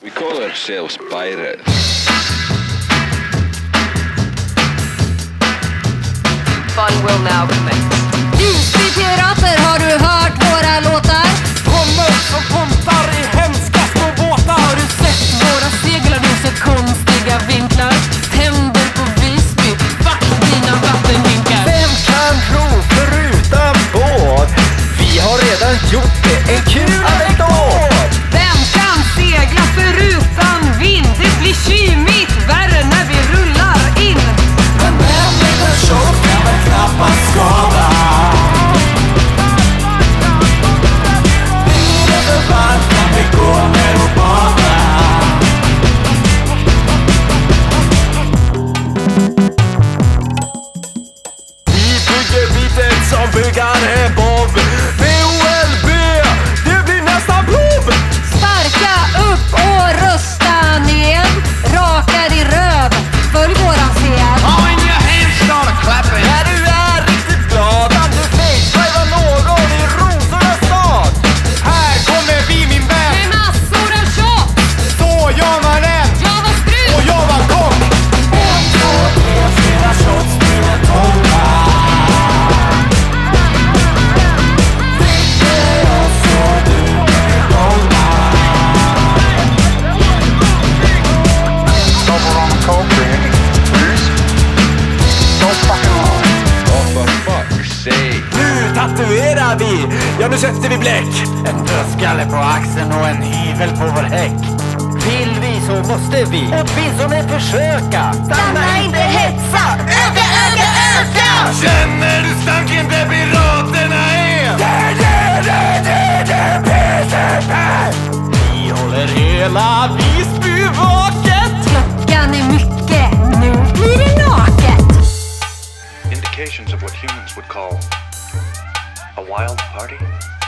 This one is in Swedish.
We call ourselves pirates. Fun will now commence. Isby-pirater, har du hört våra låtar? Kommer som pontar i hemska små båtar. Har du sett våra seglar? Du sett konstiga vinklar? Tänder på Visby, fuck dina vattenvinkar. Vem kan ro förutan båt? Vi har redan gjort det, en kul anekdot. Vem kan segla förutan vind? Det blir kymigt värre när vi rullar in. Men människor show kan väl knappast skada. Vi är för varmt kan vi gå ner och bada. Vi bygger bitet som byggare Bob. BOLB, det blir nästan plob. Sparka upp och rösta ned. Raka i röv, följ våran sed. Oh, and your hands start clapping. När du är riktigt glad kan du facetriva någon i rosornas stad. Här kommer vi min vän. Med massor av shot. Så gör man en. Jag var strut. Och jag var kock. 1, 2, 3, 4 shots till en 12. Dricker oss så du blir golva. Stopper on the coke, please. Don't fucking lie. Oh, for fuck's sake. Nu tatuerar vi, ja nu sätter vi bläck. En dödskalle på axeln och en hyvel på vår häck. Vill vi så måste vi åtminstone försöka. Stanna inte, hetsa, öka, öka, öka! Känner du stanken där piraterna är? Vi håller hela Visby vaket. Klockan är mycket, nu blir det naket. Indications of what humans would call a wild party.